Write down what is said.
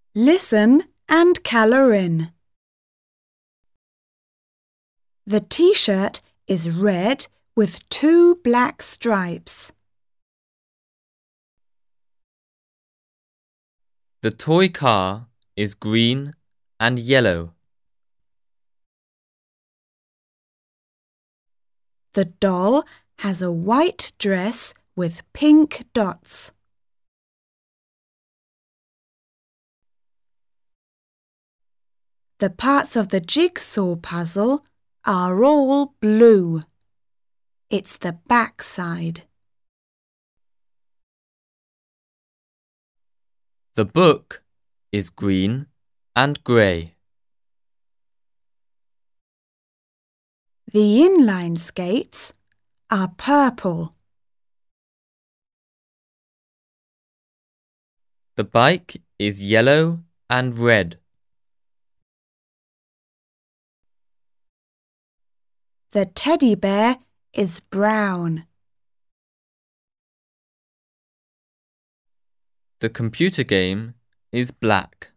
Listen and colour in. The T-shirt is red with 2 black stripes. The toy car is green and yellow. The doll has a white dress with pink dots. The parts of the jigsaw puzzle are all blue. It's the back side. The book is green and grey. The inline skates are purple. The bike is yellow and red. The teddy bear is brown. The computer game is black.